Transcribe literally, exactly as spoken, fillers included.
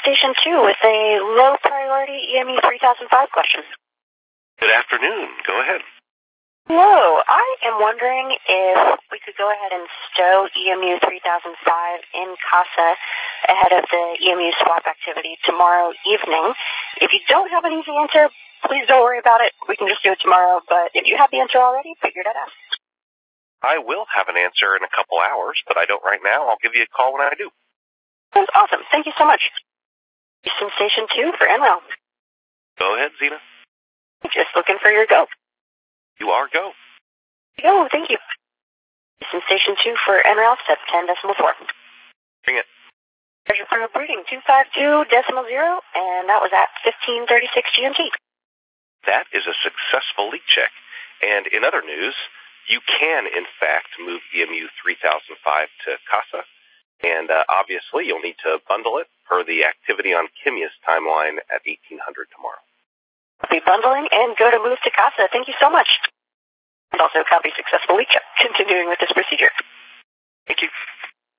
Station two with a low priority E M U three thousand five question. Good afternoon. Go ahead. Hello. I am wondering if we could go ahead and stow E M U three thousand five in CASA ahead of the E M U swap activity tomorrow evening. If you don't have an easy answer, please don't worry about it. We can just do it tomorrow. But if you have the answer already, figure that out. I will have an answer in a couple hours, but I don't right now. I'll give you a call when I do. Sounds awesome. Thank you so much. Houston Station two for N R E L. Go ahead, Zena. Just looking for your go. You are go. Go, thank you. Houston Station two for N R E L, step ten decimal four. Bring it. Treasure Crew reading two five two decimal zero, and that was at fifteen thirty-six G M T. That is a successful leak check. And in other news, you can, in fact, move E M U three thousand five to CASA. And uh, obviously, you'll need to bundle it per the activity on Kimya's timeline at eighteen hundred tomorrow. Be bundling and go to move to CASA. Thank you so much. And also copy successful leak check. Continuing with this procedure. Thank you.